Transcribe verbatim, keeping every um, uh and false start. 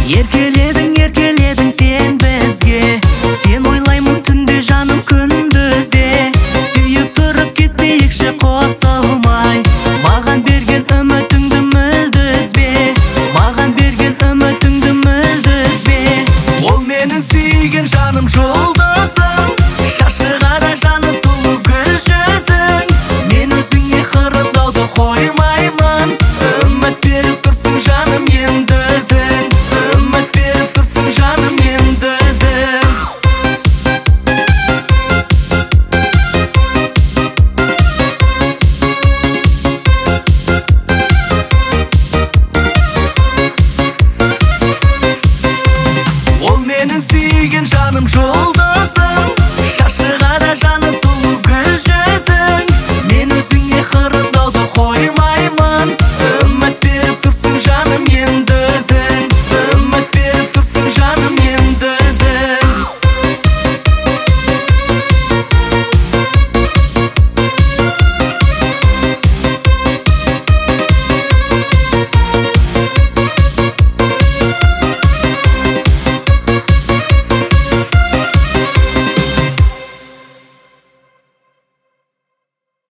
Еркеледің, еркеледің сен бізге, сен ойлаймын түнде жаным күндізде. Сүйіп тұрып кетпейікші қосылмай, маған берген үмітіңді мүлде үзбе, маған берген үмітіңді мүлде үзбе. Ол менің сүйген жаным жұлдызым, шашы қара жаны сұлу гүл жүзің. Мен өзіңе қырындауды қоймаймын, үміт беріп тұрсың жаным енді.